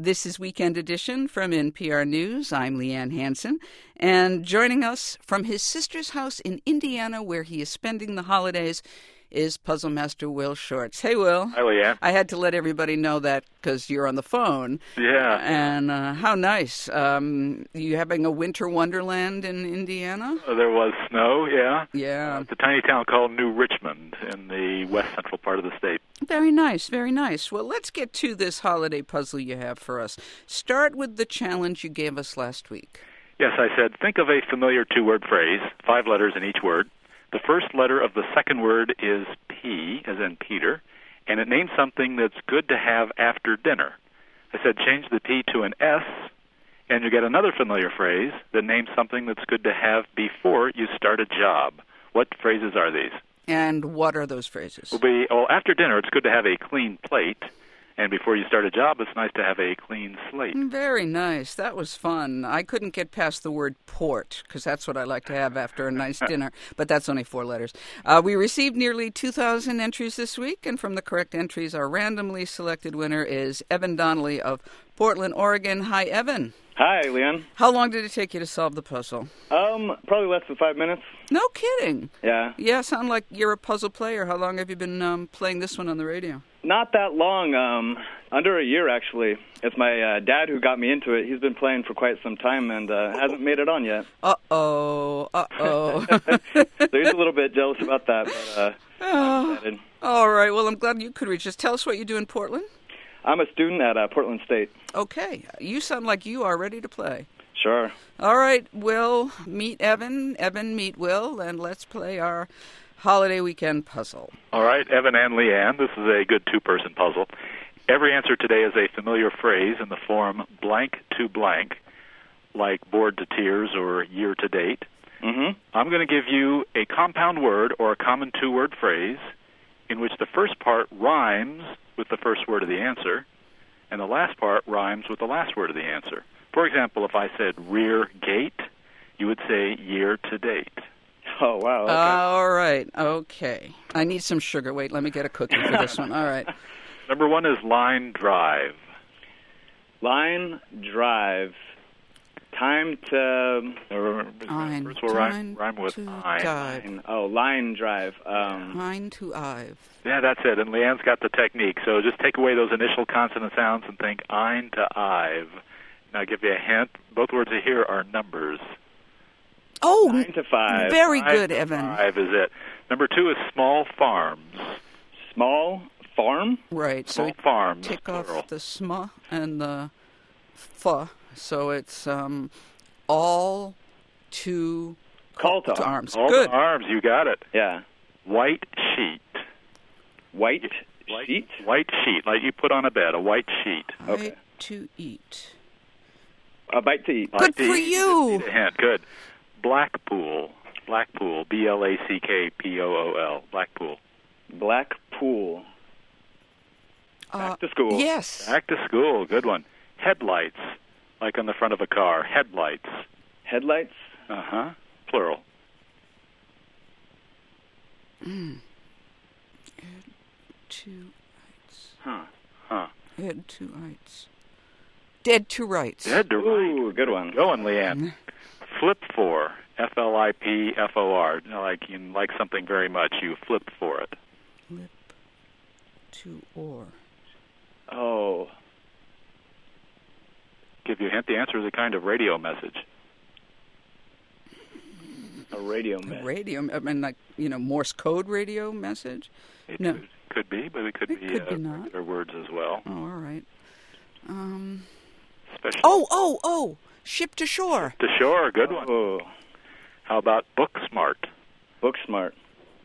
This is Weekend Edition from NPR News. I'm Leanne Hansen, and joining us from his sister's house in Indiana, where he is spending the holidays, is Puzzle Master Will Shortz. Hey, Will. Hi, Leanne. I had to let everybody know that because you're on the phone. Yeah. And how nice. You having a winter wonderland in Indiana? There was snow, yeah. Yeah. It's a tiny town called New Richmond in the west central part of the state. Very nice, very nice. Well, let's get to this holiday puzzle you have for us. Start with the challenge you gave us last week. Yes, I said, think of a familiar two-word phrase, 5 letters in each word. The first letter of the second word is P, as in Peter, and it names something that's good to have after dinner. I said change the P to an S, and you get another familiar phrase that names something that's good to have before you start a job. What phrases are these? And what are those phrases? After dinner, it's good to have a clean plate, and before you start a job, it's nice to have a clean slate. Very nice. That was fun. I couldn't get past the word port, because that's what I like to have after a nice dinner, but that's only 4 letters. We received nearly 2,000 entries this week, and from the correct entries, our randomly selected winner is Evan Donnelly of Portland, Oregon. Hi, Evan. Hi, Leanne. How long did it take you to solve the puzzle? Probably less than 5 minutes. No kidding. Yeah. Yeah, sound like you're a puzzle player. How long have you been playing this one on the radio? Not that long, under a year, actually. It's my dad who got me into it. He's been playing for quite some time and hasn't made it on yet. Uh-oh. So he's a little bit jealous about that, but I'm excited. All right, well, I'm glad you could reach us. Tell us what you do in Portland. I'm a student at Portland State. Okay. You sound like you are ready to play. Sure. All right, Will, meet Evan. Evan, meet Will, and let's play our holiday weekend puzzle. All right, Evan and Leanne, this is a good two-person puzzle. Every answer today is a familiar phrase in the form blank to blank, like bored to tears or year to date. Mm-hmm. I'm going to give you a compound word or a common two-word phrase in which the first part rhymes with the first word of the answer, and the last part rhymes with the last word of the answer. For example, if I said rear gate, you would say year to date. Oh, wow. Okay. All right, okay. I need some sugar. Wait, let me get a cookie for this one. All right. Number 1 is line drive. Line drive. Time to... First will rhyme with dive. Oh, line drive. Line to Ive. Yeah, that's it. And Leanne's got the technique. So just take away those initial consonant sounds and think ein to Ive. Now I'll give you a hint. Both words here are numbers. Oh, 9 to 5. Very 9 good, to Evan. 5 is it. Number 2 is small farms. Small farm? Right. Small So farms, take plural. off the sma and the fa. So it's all to Call to arms. All Good. the arms, you got it. Yeah. White sheet. White sheet? White sheet, like you put on a bed, a white sheet. Okay. Right to eat. A bite to eat. Good Bite to for eat. you. Need a hint. Good. Blackpool. Blackpool. Blackpool. Blackpool. Black pool. Back to school. Yes. Back to school. Good one. Headlights. Like on the front of a car. Headlights. Headlights? Uh-huh. Plural. To rights. Huh. Head to rights. Dead to rights. Dead to right. Ooh, good one. Going, Leanne. Flip for. Flipfor. You like something very much. You flip for it. Flip to or. Oh. Give you a hint. The answer is a kind of radio message. A radio message. Radio, I mean, like, Morse code radio message? It No. could be, but it could be not. regular words as well. Oh, all right. Special. Oh, ship to shore. To shore, good one. Oh. How about book smart? Book smart.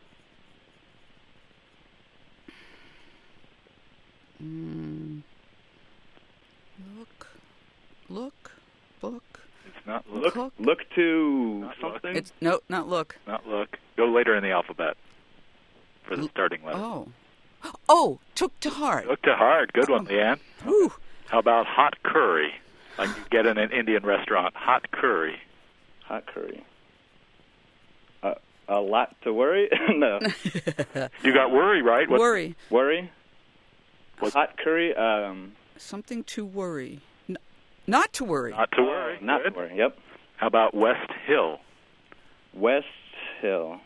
Book. It's not look. Look to Not something? It's no, not look. Not look. Go later in the alphabet for the starting letter. Oh, took to heart. Look to heart. Good one, Leanne. Ooh. How about hot curry? Like you get in an Indian restaurant. Hot curry. Hot curry. A lot to worry? No. You got worry, right? Worry. Worry? What? Hot curry? Something to worry. Not to worry. Not to worry. Not Good. to worry. Yep. How about West Hill? West Hill.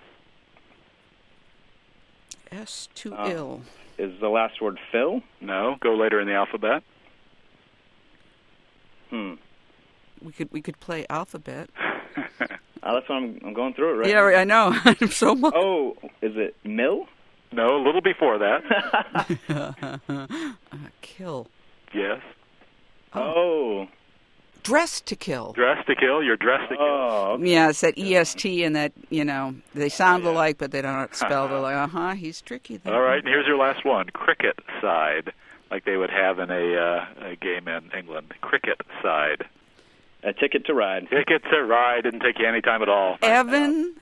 S to ill. Is the last word Phil? No. Go later in the alphabet. We could play alphabet. That's what I'm going through it right Yeah, now. I know. I'm so much. Oh, is it Mill? No, a little before that. Kill. Yes. Oh. Dress to kill. Dress to kill. You're dressed to kill. Oh, okay. Yeah, it's that EST and that, they sound alike, but they don't spell alike. He's tricky there. All right, and here's your last one. Cricket side, like they would have in a game in England. Cricket side. A ticket to ride. Ticket to ride. Didn't take you any time at all. Evan,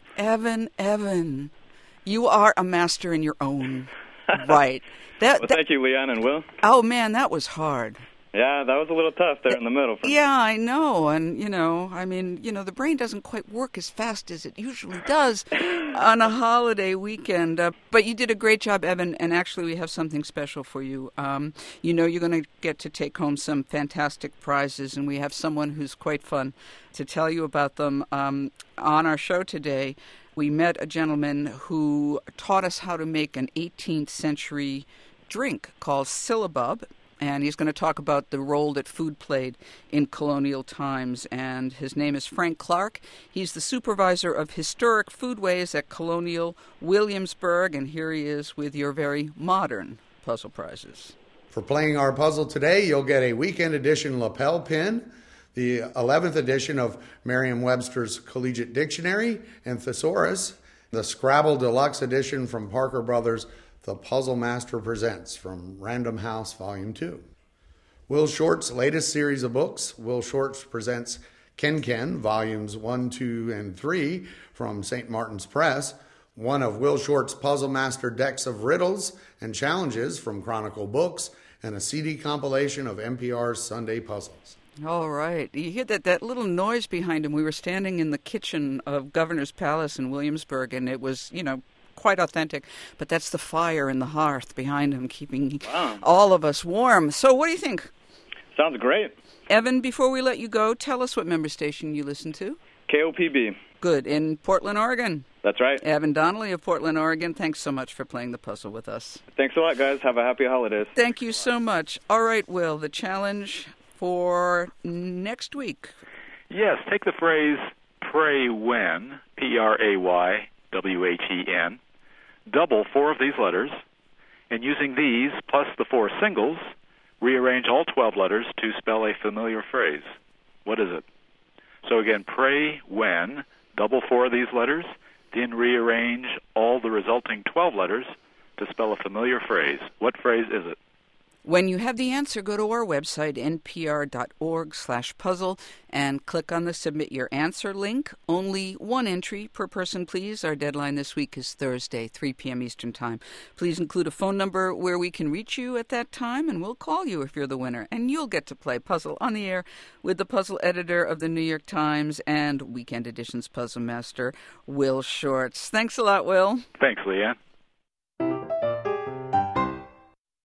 you are a master in your own right. Well, thank you, Leon and Will. Oh, man, that was hard. Yeah, that was a little tough there in the middle. For me. Yeah, I know. And, the brain doesn't quite work as fast as it usually does on a holiday weekend. But you did a great job, Evan, and actually we have something special for you. You're going to get to take home some fantastic prizes, and we have someone who's quite fun to tell you about them. On our show today, we met a gentleman who taught us how to make an 18th century drink called syllabub. And he's going to talk about the role that food played in colonial times. And his name is Frank Clark. He's the supervisor of historic foodways at Colonial Williamsburg. And here he is with your very modern puzzle prizes. For playing our puzzle today, you'll get a weekend edition lapel pin, the 11th edition of Merriam-Webster's Collegiate Dictionary and Thesaurus, the Scrabble Deluxe edition from Parker Brothers, The Puzzle Master Presents from Random House Volume 2. Will Short's latest series of books, Will Short's Presents Ken Ken, Volumes 1, 2, and 3 from St. Martin's Press, one of Will Short's Puzzle Master decks of riddles and challenges from Chronicle Books, and a CD compilation of NPR's Sunday Puzzles. All right. You hear that little noise behind him. We were standing in the kitchen of Governor's Palace in Williamsburg, and it was, quite authentic, but that's the fire in the hearth behind him keeping all of us warm. So what do you think? Sounds great. Evan, before we let you go, tell us what member station you listen to. KOPB. Good. In Portland, Oregon. That's right. Evan Donnelly of Portland, Oregon. Thanks so much for playing the puzzle with us. Thanks a lot, guys. Have a happy holidays. Thank you so much. All right, Will, the challenge for next week. Yes, take the phrase pray when, P-R-A-Y-W-H-E-N, double 4 of these letters, and using these plus the 4 singles, rearrange all 12 letters to spell a familiar phrase. What is it? So again, pray when, double 4 of these letters, then rearrange all the resulting 12 letters to spell a familiar phrase. What phrase is it? When you have the answer, go to our website, npr.org/puzzle, and click on the Submit Your Answer link. Only one entry per person, please. Our deadline this week is Thursday, 3 p.m. Eastern Time. Please include a phone number where we can reach you at that time, and we'll call you if you're the winner. And you'll get to play Puzzle on the Air with the puzzle editor of the New York Times and Weekend Edition's puzzle master, Will Shortz. Thanks a lot, Will. Thanks, Leanne.